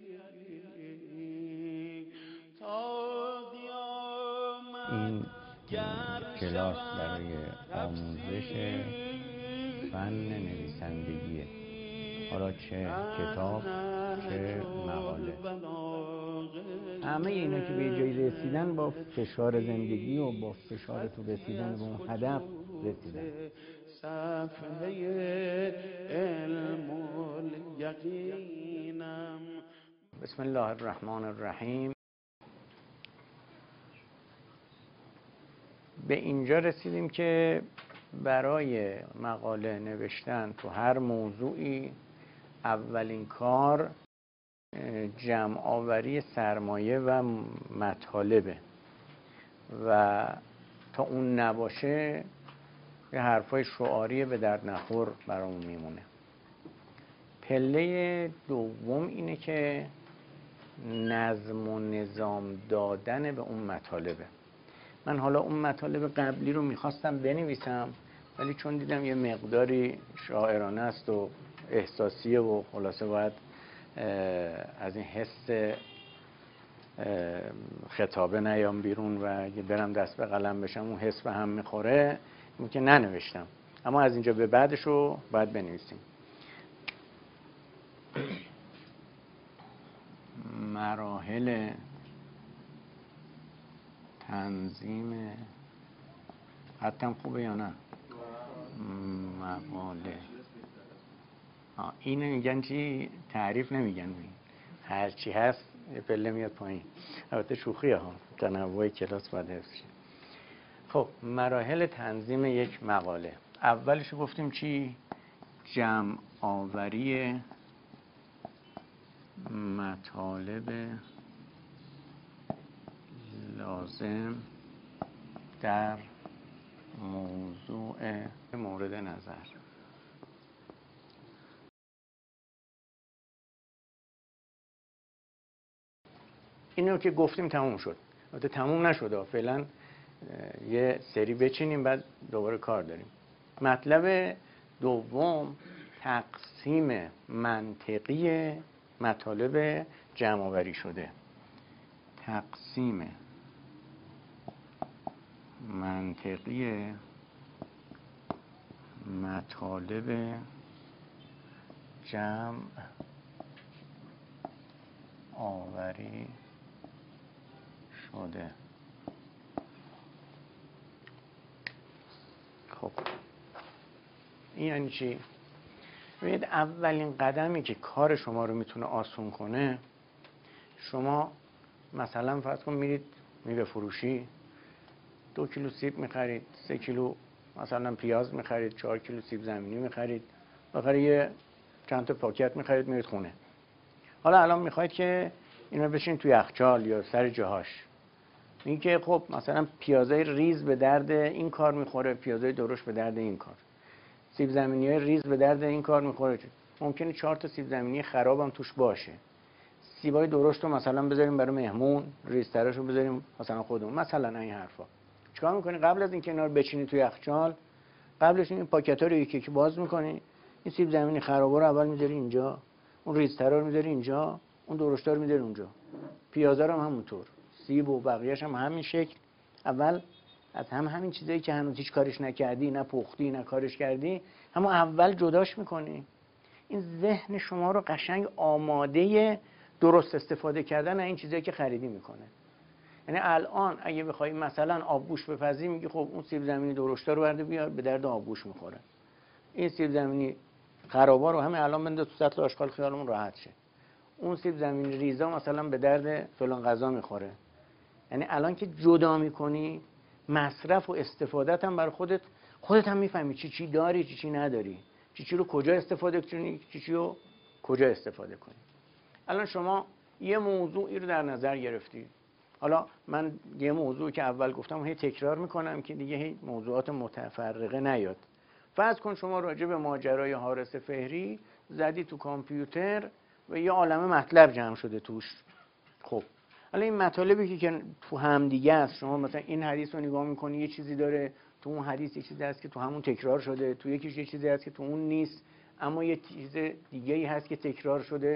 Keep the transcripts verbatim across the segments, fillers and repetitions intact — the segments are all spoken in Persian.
این کلاس برای آموزش فن نویسندگیه، حالا چه کتاب چه مقاله. همه اینا که به جایی رسیدن با فشار زندگی و با فشار تو رسیدن به اون هدف رسیدن. صفحه علم الیقینم. بسم الله الرحمن الرحیم. به اینجا رسیدیم که برای مقاله نوشتن تو هر موضوعی اولین کار جمع آوری سرمایه و مطالبه و تا اون نباشه یه حرفای شعاری به درد نخور برامون میمونه. پله دوم اینه که نظم و نظام دادن به اون مطالبه. من حالا اون مطالب قبلی رو میخواستم بنویسم ولی چون دیدم یه مقداری شاعرانه است و احساسیه و خلاصه باید از این حس خطابه نیام بیرون و اگه برم دست به قلم بشم اون حس به هم میخوره، این که ننوشتم. اما از اینجا به بعدش رو باید بنویسیم. مراحل تنظیم حتم خوبه یا نه؟ مقاله. اینو میگن چی؟ تعریف نمیگن، هر چی هست یه پله میاد پایین. البته شوخیه ها، تنوع کلاس باید حفظ شه. خب مراحل تنظیم یک مقاله. اولش گفتیم چی؟ جمع آوری مطالب لازم در موضوع مورد نظر. اینو که گفتیم تموم شد. البته تموم نشده، فعلا یه سری بچینیم بعد دوباره کار داریم. مطلب دوم تقسیم منطقی مطالب جمع آوری شده. تقسیم منطقی مطالب جمع آوری شده. خب این یعنی چی؟ ببینید اولین قدمی که کار شما رو میتونه آسون کنه، شما مثلا فرض کن میرید میوه فروشی، دو کیلو سیب میخرید، سه کیلو مثلا پیاز میخرید، چهار کیلو سیب زمینی میخرید، بالاخره یه چند تا پاکت میخرید میرید خونه. حالا الان میخواید که اینا بشین توی یخچال یا سر جاهاش. این که خب مثلا پیازای ریز به درد این کار میخوره، پیازای درشت به درد این کار، سیب زمینیای ریز به درد این کار میخوره. ممکنه چهار تا سیب زمینی خراب هم توش باشه. سیبای درشت رو مثلا بذاریم برای مهمون، ریزتراشو بذاریم مثلا خودمون، مثلا این حرفا. چیکار میکنی؟ قبل از اینکه اینا رو بچینی توی یخچال، قبلش این پاکت‌ها رو یکی یکی باز میکنی. این سیب زمینی خرابا رو اول میذاری اینجا، اون ریزترا رو میذاری اینجا، اون درشتا رو میذاری اونجا، پیازا رو هم همونطور، سیب و بقیه‌اش هم همین شکل. اول از هم همین چیزایی که هنوز هیچ کارش نکردی، نه پختی نه کارش کردی، همون اول جداش میکنی. این ذهن شما رو قشنگ آماده درست استفاده کردن این چیزایی که خریدی میکنه. یعنی الان اگه بخوای مثلا آبگوش بپزی، میگی خب اون سیب زمینی درشتا رو برده بیار، به درد آبگوش میخوره. این سیب زمینی خرابا رو همین الان بنده تو سطل آشغال، خیالمون راحت شه. اون سیب زمینی ریزا مثلا به درد فلان غذا میخوره. یعنی الان که جدا میکنی، مصرف و استفادت هم بر خودت خودت هم میفهمی چی چی داری، چی چی نداری، چی چی رو کجا استفاده کنی، چی چی رو کجا استفاده کنی. الان شما یه موضوعی رو در نظر گرفتی. حالا من یه موضوعی که اول گفتم هی تکرار میکنم که دیگه هی موضوعات متفرقه نیاد. فرض کن شما راجع به ماجرای حارث فهری زدی تو کامپیوتر و یه عالمه مطلب جمع شده توش. خب حالا این مطالبی که تو هم دیگه است، شما مثلا این حدیث رو نگاه میکنی، یه چیزی داره تو اون حدیث، یه چیزی هست که تو همون تکرار شده، تو یکیش یه چیزی هست که تو اون نیست اما یه چیز دیگه‌ای هست که تکرار شده.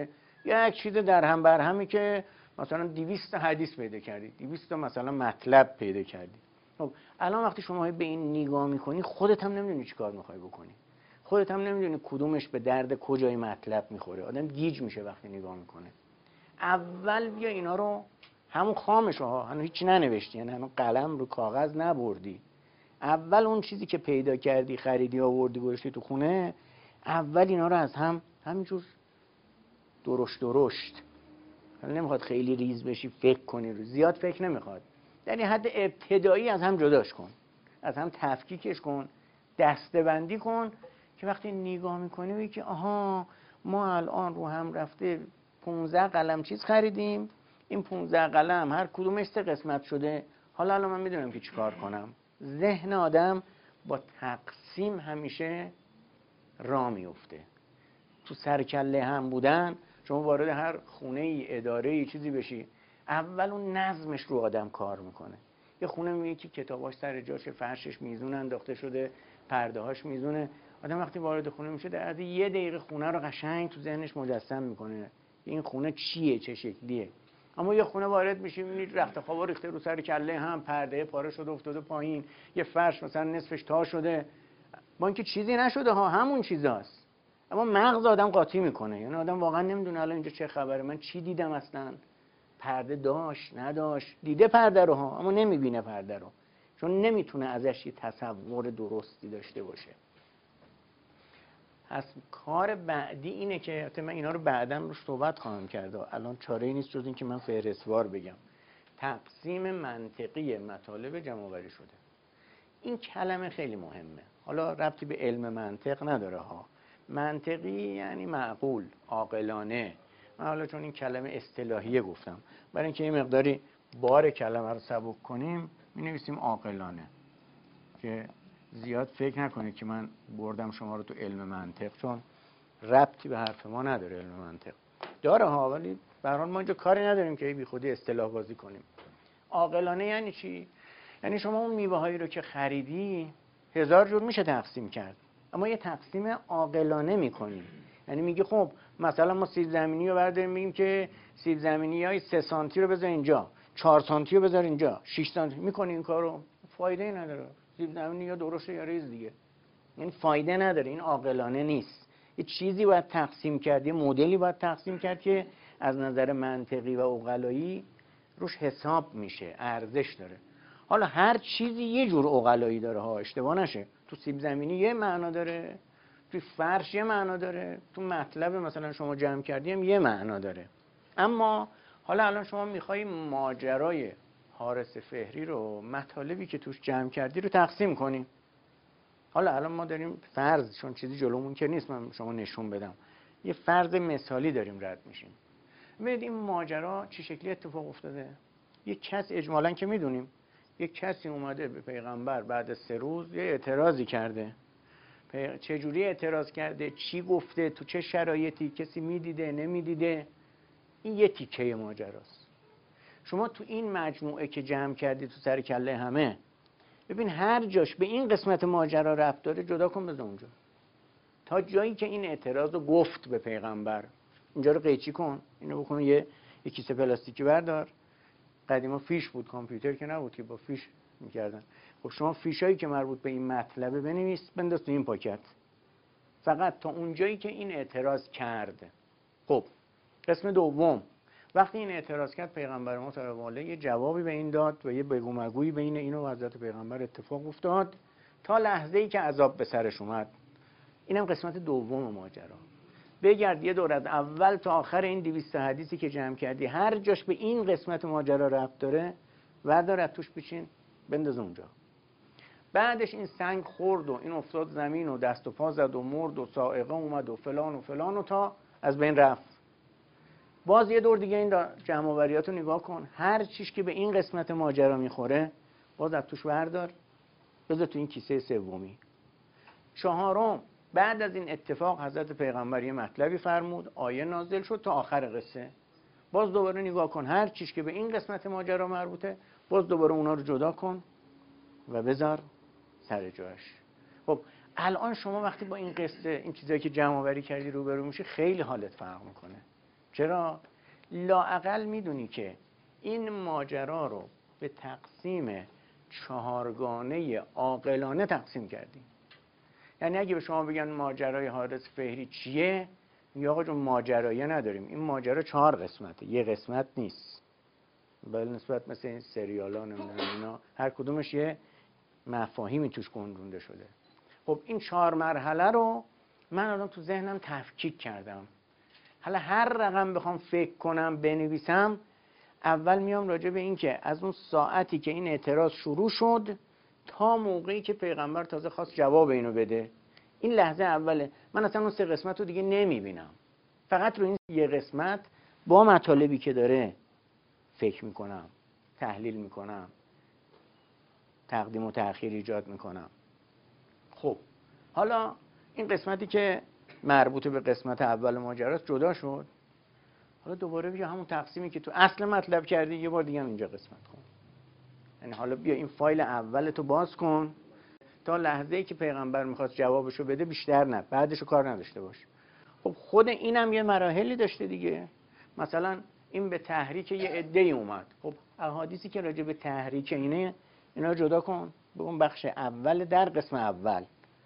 یک چیز در هم بر همی که مثلا دویست حدیث پیدا کردی، دویست مثلا مطلب پیدا کردی. خب الان وقتی شما به این نگاه میکنی خودت هم نمیدونی چی کار میخوای بکنی، خودت هم نمیدونی کدومش به درد کجای مطلب میخوره. آدم گیج میشه وقتی نگاه میکنه. اول بیا اینا رو، همون خامش ها، هنوز هیچ ننوشتی، یعنی هنوز قلم رو کاغذ نبردی، اول اون چیزی که پیدا کردی خریدی آوردی گذاشتی تو خونه، اول اینا رو از هم همینجور درشت درشت، نمیخواد خیلی ریز بشی فکر کنی رو، زیاد فکر نمیخواد، یعنی حد ابتدایی از هم جداش کن، از هم تفکیکش کن، دسته‌بندی کن که وقتی نگاه میکنی بگی که آها ما الان رو هم رفته پونزده قلم چیز خریدیم، این پونزده قلم هر کدومش سه قسمت شده، حالا الان من میدونم که چیکار کنم. ذهن آدم با تقسیم همیشه راه میفته. تو سرکله هم بودن، شما وارد هر خونه ای اداره ای چیزی بشی، اول اون نظمش رو آدم کار میکنه. یه خونه میگه که کتاباش سر جاشه، فرشش میزون انداخته شده، پرده هاش میزونه، آدم وقتی وارد خونه میشه در عرض یه دقیقه خونه رو قشنگ تو ذهنش مجسم میکنه این خونه چیه، چه شکلیه. اما یه خونه وارد میشی میبینید رخت خوابا ریخته رو سر کله هم، پرده پاره شده افتاده پایین، یه فرش مثلا نصفش تا شده، با اینکه چیزی نشده ها، همون چیزاست، اما مغز آدم قاطی میکنه. یعنی آدم واقعا نمیدونه الان اینجا چه خبره، من چی دیدم اصلا، پرده داشت نداشت، دیده پرده رو ها اما نمیبینه پرده رو، چون نمیتونه ازش یه تصور درستی داشته باشه. پس کار بعدی اینه که من اینا رو بعداً روش صحبت خواهم کرد، الان چاره‌ای نیست جز این که من فهرستوار بگم. تقسیم منطقی مطالب جمع‌آوری شده. این کلمه خیلی مهمه، حالا ربطی به علم منطق نداره ها. منطقی یعنی معقول، عاقلانه. من حالا چون این کلمه اصطلاحیه گفتم، برای اینکه یه مقداری بار کلمه رو سبک کنیم می‌نویسیم عاقلانه، که زیاد فکر نکنید که من بردم شما رو تو علم منطق، چون ربطی به حرف ما نداره. علم منطق داره ها، ولی به هر حال ما اینجا کاری نداریم که بی خودی اصطلاح بازی کنیم. عاقلانه یعنی چی؟ یعنی شما اون میوه هایی رو که خریدی هزار جور میشه تقسیم کرد، اما یه تقسیم عاقلانه میکنیم. یعنی میگی خب مثلا ما سیب زمینی رو برداریم میگیم که سیب زمینی های سه سانتی رو بذار اینجا، چهار سانتی رو بذار اینجا، شش سانتی، میکنی این کارو فایده ای نداره. سیب زمینی یا درشت یا ریز دیگه، این فایده نداره، این عاقلانه نیست. یه چیزی باید تقسیم کرد، یه مدلی باید تقسیم کرد که از نظر منطقی و عقلایی روش حساب میشه، ارزش داره. حالا هر چیزی یه جور عقلایی داره ها، اشتباه نشه. تو سیب زمینی یه معنا داره، تو فرش یه معنا داره، تو مطلب مثلا شما جمع کردی هم یه معنا داره. اما حالا الان شما میخوای ماجرای حارس فهری رو، مطالبی که توش جمع کردی رو تقسیم کنی. حالا الان ما داریم فرض، چون چیزی جلومون که نیست من شما نشون بدم، یه فرض مثالی داریم رد میشیم. ببینید این ماجرا چه شکلی اتفاق افتاده. یک کس، اجمالاً که میدونیم، یک کسی اومده به پیغمبر بعد از سه روز یه اعتراضی کرده. چه جوری اعتراض کرده، چی گفته، تو چه شرایطی، کسی میدیده نمیدیده، این یه تیکه ماجراست. شما تو این مجموعه که جمع کردی تو سر کله همه، ببین هر جاش به این قسمت ماجرا ربط داره جدا کن بذار اونجا، تا جایی که این اعتراض رو گفت به پیغمبر اینجا رو قیچی کن، اینو بکن یه یک کیسه پلاستیکی بردار. قدیما فیش بود، کامپیوتر که نبود که با فیش میکردن. خب شما فیشایی که مربوط به این مطلبه بنویس بنداز تو این پاکت، فقط تا اونجایی که این اعتراض کرده. خب قسم دوم، وقتی این اعتراض کرد پیغمبر ما صلی الله علیه و یه جوابی به این داد و یه بگو مگویی بین اینو و حضرت پیغمبر اتفاق افتاد تا لحظه‌ای که عذاب به سرش اومد. اینم قسمت دوم ماجرا. بگرد یه دور از اول تا آخر این دویست حدیثی که جمع کردی، هر جاش به این قسمت ماجرا ربط داره وردار از توش بچین بنداز اونجا. بعدش این سنگ خورد و این افتاد زمین و دست و پا زد و مرد و صاعقه اومد و فلان و فلان و تا از بین رفت. باز یه دور دیگه این جمع آوریاتو نگاه کن، هر چیش که به این قسمت ماجرا میخوره باز از توش بردار بذار تو این کیسه سومی. چهارم، بعد از این اتفاق حضرت پیغمبر یه مطلبی فرمود، آیه نازل شد تا آخر قصه. باز دوباره نگاه کن، هر چیش که به این قسمت ماجرا مربوطه باز دوباره اونا رو جدا کن و بذار سر جاش. خب الان شما وقتی با این قصه، این چیزایی که جمع آوری کردی روبرو میشی، خیلی حالت فرق میکنه. چرا؟ لااقل میدونی که این ماجرا رو به تقسیم چهارگانه عاقلانه تقسیم کردیم. یعنی اگه به شما بگن ماجرای حارث فهری چیه، میگه آقا جون ماجرایی نداریم، این ماجرا چهار قسمته، یه قسمت نیست. بل نسبت مثل این سریال ها نمیدونم اینا هر کدومش یه مفاهیمی توش گنجونده شده. خب این چهار مرحله رو من الان تو ذهنم تفکیک کردم. حالا هر رقم بخوام فکر کنم بنویسم، اول میام راجع به این که از اون ساعتی که این اعتراض شروع شد تا موقعی که پیغمبر تازه خواست جواب اینو بده، این لحظه اوله. من اصلا اون سه قسمت رو دیگه نمیبینم، فقط رو این یه قسمت با مطالبی که داره فکر میکنم، تحلیل میکنم، تقدیم و تأخیر ایجاد میکنم. خب حالا این قسمتی که مربوط به قسمت اول ماجراست جدا شد، حالا دوباره بیا همون تقسیمی که تو اصل مطلب کردی یه بار دیگه هم اینجا قسمت کن. یعنی حالا بیا این فایل اول تو باز کن تا لحظه‌ای که پیغمبر میخواست جوابشو بده بیشتر نه، بعدشو کار نداشته باش. خب خود اینم یه مراحلی داشته دیگه. مثلا این به تحریک یه عده‌ای اومد، خب احادیثی که راجع به تحریک اینه اینا جدا کن به اون بخش اول در قسم اول.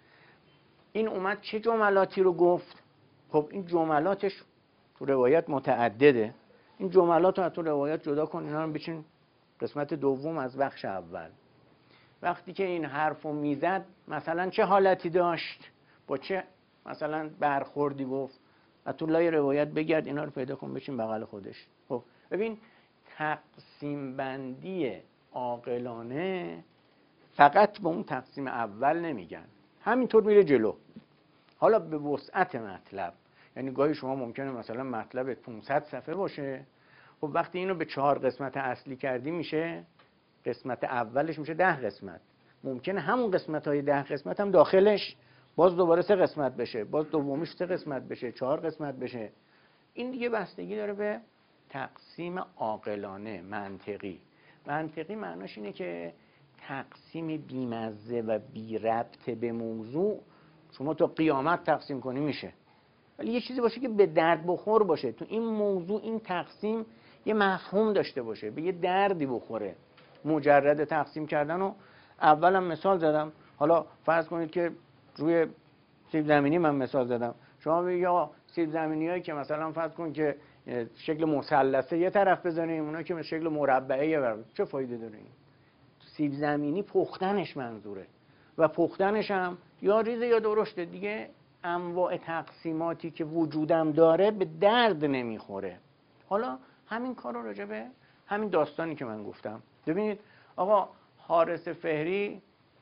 این اومد چه جملاتی رو گفت؟ خب این جملاتش تو روایت متعدده، این جملات رو تو روایت جدا کن، اینا رو بچین قسمت دوم از بخش اول. وقتی که این حرفو میزد مثلا چه حالتی داشت، با چه مثلا برخوردی گفت، و تو لای روایت بگرد اینا رو پیدا کن بچین بغل خودش. خب ببین تقسیم بندی عاقلانه فقط با اون تقسیم اول نمیگن، همینطور میره جلو. حالا به وسعت مطلب، یعنی گاهی شما ممکنه مثلا مطلب پانصد صفحه باشه، خب وقتی اینو به چهار قسمت اصلی کردی میشه قسمت اولش میشه ده قسمت. ممکنه همون قسمت های ده قسمت هم داخلش باز دوباره سه قسمت بشه، باز دومیش سه قسمت بشه، چهار قسمت بشه. این دیگه بستگی داره به تقسیم عاقلانه، منطقی. منطقی معناش اینه که تقسیم بیمزه و بی ربط به موضوع شما تا قیامت تقسیم کنی میشه، ولی یه چیزی باشه که به درد بخور باشه، تو این موضوع این تقسیم یه مفهوم داشته باشه، به یه دردی بخوره. مجرد تقسیم کردن رو اولم مثال زدم، حالا فرض کنید که روی سیب زمینی من مثال زدم، شما بگید آقا سیب زمینی هایی که مثلا فرض کنید که شکل مثلثه یه طرف بزنیم، اونا که شکل مربعه یه طرف، چه فایده داره این؟ سیب زمینی پختنش منظوره و پختنش هم یا ریزه یا درشته دیگه. انواع تقسیماتی که وجودم داره به درد نمیخوره. حالا همین کار رو راجع به همین داستانی که من گفتم ببینید. آقا حارث فهری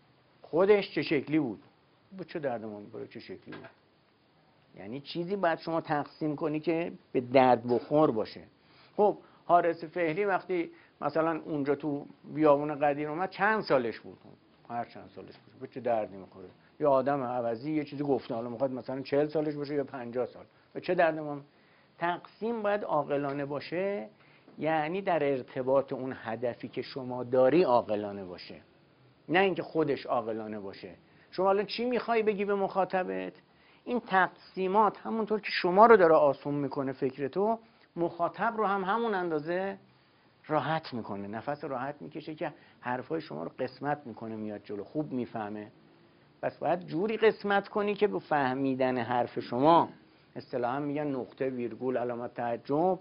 خودش چه شکلی بود؟ به چه درد ما میخوره چه شکلی بود؟ یعنی چیزی باید شما تقسیم کنی که به درد بخور باشه. خب حارث فهری وقتی مثلا اونجا تو بیابون قدیر اومد چند سالش بود؟ هر چند سالش بود به چه دردی میخوره؟ یا آدم عوضی یه چیزی گفته، حالا میخواد مثلا چهل سالش باشه یا پنجاه سال، به چه درد ما؟ تقسیم باید عاقلانه باشه، یعنی در ارتباط اون هدفی که شما داری عاقلانه باشه، نه اینکه خودش عاقلانه باشه. شما الان چی میخوای بگی به مخاطبت؟ این تقسیمات همونطور که شما رو داره آسون میکنه فکرتو، مخاطب رو هم همون اندازه راحت میکنه، نفس راحت میکشه که حرفای شما رو قسمت میکنه میاد جلو، خوب میفهمه. پس باید جوری قسمت کنی که به فهمیدن حرف شما، اصطلاحا میگن نقطه ویرگول علامت تعجب،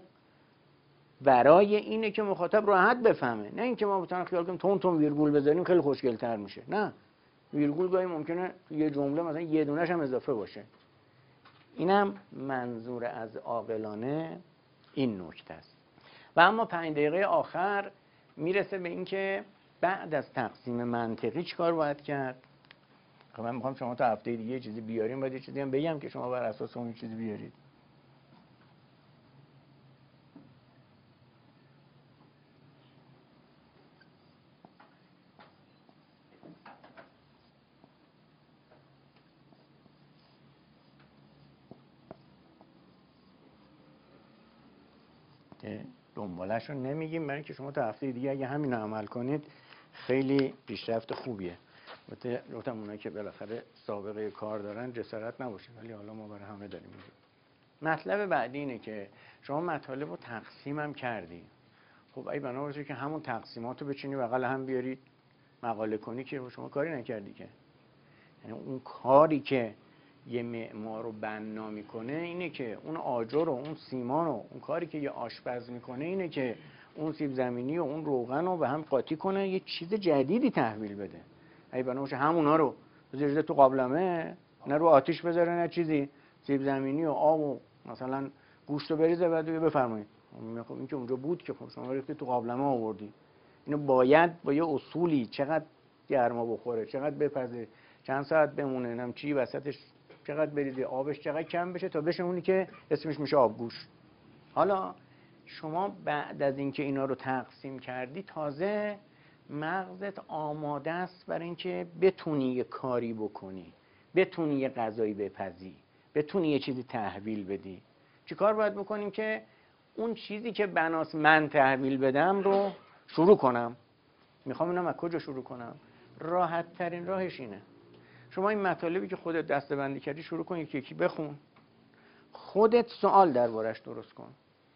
برای اینه که مخاطب راحت بفهمه، نه اینکه ما بتونیم خیال کنیم تون تون ویرگول بذاریم خیلی خوشگل‌تر میشه. نه، ویرگول گاهی ممکنه یه جمله مثلا یه دونه‌ش هم اضافه باشه. اینم منظور از عاقلانه این نکته است. و اما پنج دقیقه آخر میرسه به این که بعد از تقسیم منطقی چیکار باید کرد. خب من میخوام شما تا هفته دیگه چیزی بیاریم، باید یه چیزی هم بگم که شما بر اساس اون چیزی بیارید. دنبالش رو نمیگیم برای که شما تا هفته دیگه اگه همین رو عمل کنید خیلی پیشرفت خوبیه. گفتم اونایی که بالاخره سابقه کار دارن جسارت نباشه، ولی حالا ما برای همه داریم میگیم. مطلب بعدی اینه که شما مطالب رو تقسیم هم کردی. خب ای بنابراین که همون تقسیمات رو بچینی بغل هم بیاری مقاله کنی که شما کاری نکردی که. یعنی اون کاری که یه معمار رو بنا میکنه اینه که اون آجر و اون سیمان و اون کاری که یه آشپز میکنه اینه که اون سیب زمینی و اون روغن رو به هم قاطی کنه یه چیز جدیدی تحویل بده. ای بنابراین همونا رو بذارید تو قابلمه، نه رو آتیش بذاره نه چیزی، سیب زمینی و آب و مثلا گوشت رو بریزه بعد بفرمایید. خب این که اونجا بود که خب شما ریختی تو قابلمه آوردی. اینو باید با یه اصولی چقدر گرما بخوره، چقدر بپزه، چند ساعت بمونه، نم چی وسطش چقدر بریزی، آبش چقدر کم بشه تا بشه اونی که اسمش میشه آبگوش. حالا شما بعد از اینکه اینا رو تقسیم کردی تازه مغزت آماده است برای اینکه بتونی یه کاری بکنی، بتونی یه غذایی بپزی، بتونی یه چیزی تحویل بدی. چی کار باید بکنیم که اون چیزی که بناس من تحویل بدم رو شروع کنم. میخوام اینم از کجا شروع کنم؟ راحت ترین راهش اینه شما این مطالبی که خودت دسته‌بندی کردی شروع کن، یکی یکی بخون، خودت سوال دربارش درست کن،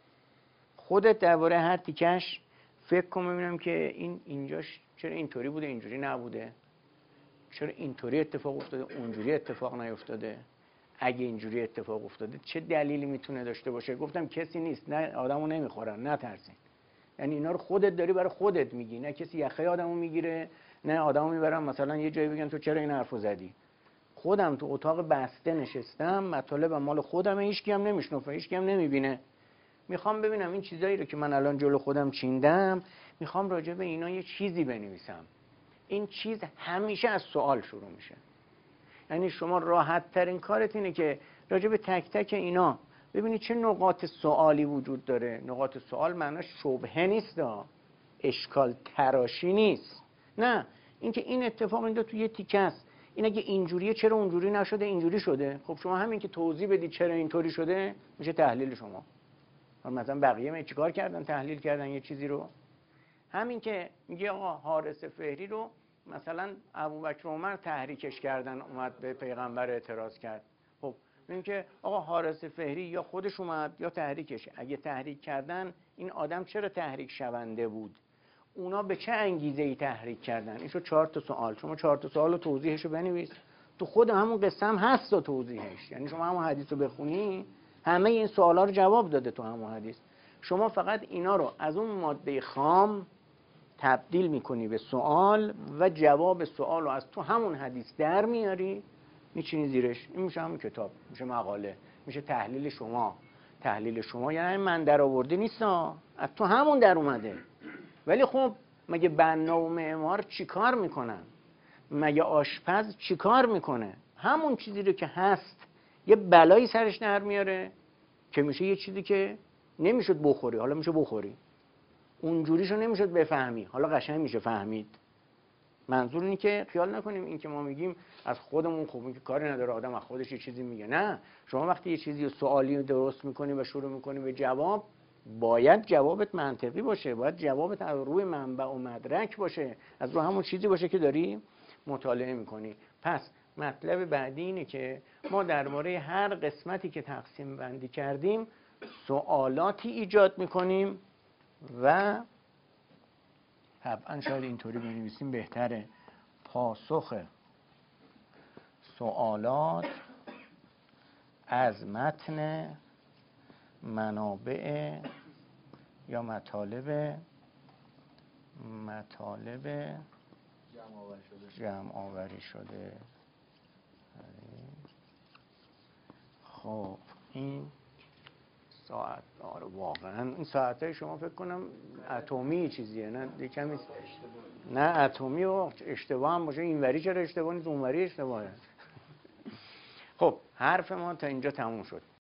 خودت درباره هر تیکش فکر کن ببینم که این اینجاش چرا اینطوری بوده اینجوری نبوده، چرا اینطوری اتفاق افتاده اونجوری اتفاق نیفتاده، اگه اینجوری اتفاق افتاده چه دلیلی میتونه داشته باشه. گفتم کسی نیست، نه آدمو نمیخورن، نترسین. یعنی اینا رو خودت داری برای خودت میگی، نه کسی یخه آدمو میگیره، نه آدمو میبرم مثلا یه جایی بگن تو چرا این حرفو زدی. خودم تو اتاق بسته نشستم، مطالبم مال خودمه، هیچکی هم نمیشنفه، هیچکی هم نمیبینه. میخوام ببینم این چیزایی رو که من الان جلو خودم چیندم، میخوام راجع به اینا یه چیزی بنویسم. این چیز همیشه از سوال شروع میشه. یعنی شما راحت ترین کارت اینه که راجع به تک تک اینا ببینید چه نقاط سوالی وجود داره. نقاط سوال معناش شبهه نیست، اشکال تراشی نیست، نه اینکه این اتفاق اینجا تو یه تیکه است، این اگه اینجوریه چرا اونجوری نشده اینجوری شده. خب شما همین که توضیح بدید چرا اینطوری شده میشه تحلیل شما. مثلا بقیه می چیکار کردن؟ تحلیل کردن یه چیزی رو. همین که میگه آقا حارث فهری رو مثلا ابوبکر عمر تحریکش کردن، اومد به پیغمبر اعتراض کرد. خب این که آقا حارث فهری یا خودش اومد یا تحریکش. اگه تحریک کردن این آدم چرا تحریک شونده بود؟ اونا به چه انگیزه‌ای تحریک کردن؟ این شو چهار تا سوال. شما چهار تا سوال و توضیحشو بنویس. تو خود همون قصه هم هست تا توضیحش. یعنی شما همون حدیث رو بخونی همه این سوالا رو جواب داده تو همون حدیث. شما فقط اینا رو از اون ماده خام تبدیل میکنی به سوال و جواب سوال رو از تو همون حدیث در میاری میچینی زیرش. این میشه همون کتاب، میشه مقاله، میشه تحلیل شما. تحلیل شما یعنی من در آورده نیست، از تو همون در اومده. ولی خب مگه بنا و معمار چی کار میکنن؟ مگه آشپز چی کار میکنه؟ همون چیزی رو که هست یه بلایی سرش در میاره که میشه یه چیزی که نمیشد بخوری حالا میشه بخوری، اونجوریشو نمیشد بفهمی حالا قشنگ میشه فهمید. منظور اینه که خیال نکنیم این که ما میگیم از خودمون خوب، این که کاری نداره آدم از خودش یه چیزی میگه. نه، شما وقتی یه چیزی سوالی درست میکنی و شروع میکنی به جواب، باید جوابت منطقی باشه، باید جوابت از روی منبع و مدرک باشه، از روی همون چیزی باشه که داری مطالعه میکنی. پس مطلب بعدی اینه که ما درباره هر قسمتی که تقسیم بندی کردیم سوالاتی ایجاد میکنیم و طبعا شاید اینطوری بنویسیم بهتره: پاسخ سوالات از متن منابع یا مطالب مطالب جمع آوری شده. خب این ساعت آره واقعا این ساعتای شما فکر کنم اتمی چیزیه، نه کمی نه اتمی و اشتباه هم باشه. اینوری چرا اشتباه نیست اونوری اشتباهه. خب حرف ما تا اینجا تموم شد.